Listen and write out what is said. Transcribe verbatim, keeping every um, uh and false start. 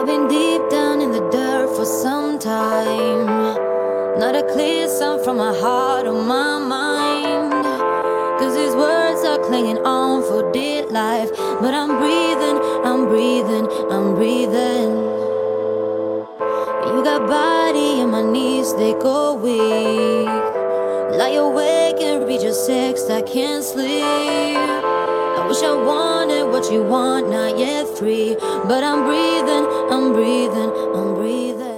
I've been deep down in the dirt for some time. Not a clear sound from my heart or my mind. Cause these words are clinging on for dear life. But I'm breathing, I'm breathing, I'm breathing. You got body and my knees, they go weak. Lie awake and read your text, I can't sleep. I wish I wanted what you want, not yet free. But I'm breathing, I'm breathing, I'm breathing.